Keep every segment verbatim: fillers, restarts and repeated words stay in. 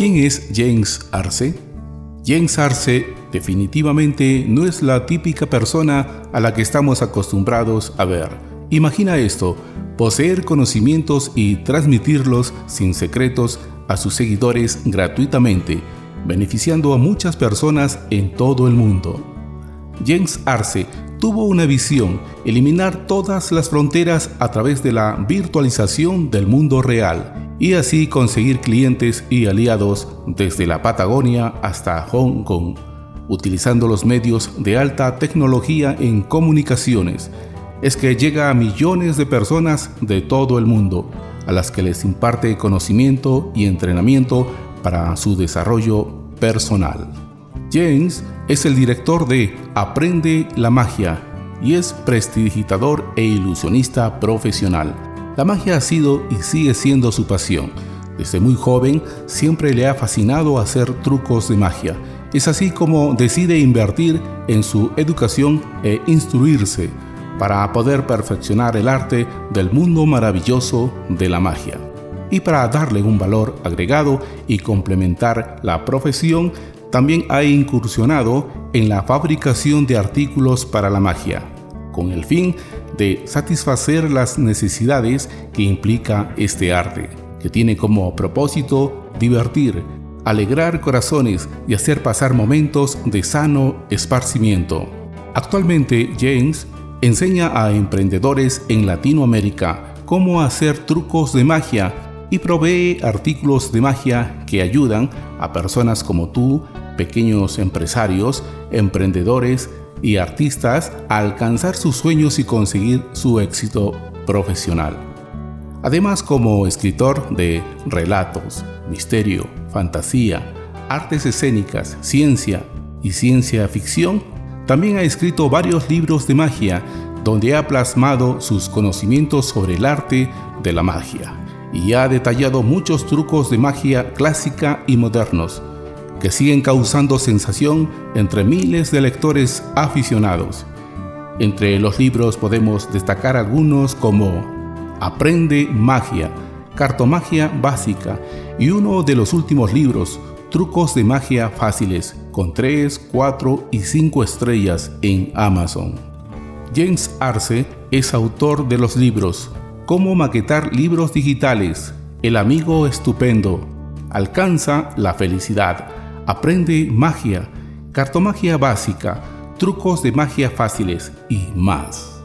¿Quién es James Arce? James Arce definitivamente no es la típica persona a la que estamos acostumbrados a ver. Imagina esto: poseer conocimientos y transmitirlos sin secretos a sus seguidores gratuitamente, beneficiando a muchas personas en todo el mundo. James Arce tuvo una visión: eliminar todas las fronteras a través de la virtualización del mundo real y así conseguir clientes y aliados desde la Patagonia hasta Hong Kong, utilizando los medios de alta tecnología en comunicaciones. Es que llega a millones de personas de todo el mundo, a las que les imparte conocimiento y entrenamiento para su desarrollo personal. James es el director de Aprende la Magia y es prestidigitador e ilusionista profesional. La magia ha sido y sigue siendo su pasión. Desde muy joven siempre le ha fascinado hacer trucos de magia. Es así como decide invertir en su educación e instruirse para poder perfeccionar el arte del mundo maravilloso de la magia. Y para darle un valor agregado y complementar la profesión, también ha incursionado en la fabricación de artículos para la magia, con el fin de satisfacer las necesidades que implica este arte, que tiene como propósito divertir, alegrar corazones y hacer pasar momentos de sano esparcimiento. Actualmente, James enseña a emprendedores en Latinoamérica cómo hacer trucos de magia y provee artículos de magia que ayudan a personas como tú, pequeños empresarios, emprendedores y artistas a alcanzar sus sueños y conseguir su éxito profesional. Además, como escritor de relatos, misterio, fantasía, artes escénicas, ciencia y ciencia ficción, también ha escrito varios libros de magia donde ha plasmado sus conocimientos sobre el arte de la magia y ha detallado muchos trucos de magia clásica y modernos que siguen causando sensación entre miles de lectores aficionados. Entre los libros podemos destacar algunos como Aprende Magia, Cartomagia Básica y uno de los últimos libros, Trucos de Magia Fáciles, con tres, cuatro y cinco estrellas en Amazon. James Arce es autor de los libros Cómo maquetar libros digitales, El amigo estupendo, Alcanza la felicidad, Aprende Magia, Cartomagia Básica, Trucos de Magia Fáciles y más.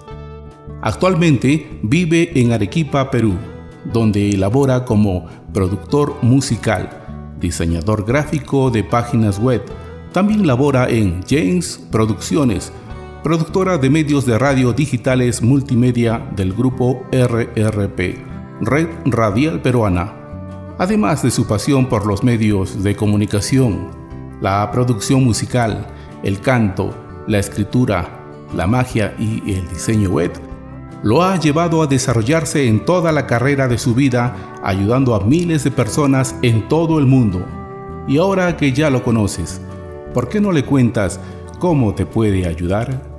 Actualmente vive en Arequipa, Perú, donde elabora como productor musical, diseñador gráfico de páginas web. También labora en James Producciones, productora de medios de radio digitales multimedia del grupo R R P, Red Radial Peruana. Además de su pasión por los medios de comunicación, la producción musical, el canto, la escritura, la magia y el diseño web, lo ha llevado a desarrollarse en toda la carrera de su vida, ayudando a miles de personas en todo el mundo. Y ahora que ya lo conoces, ¿por qué no le cuentas cómo te puede ayudar?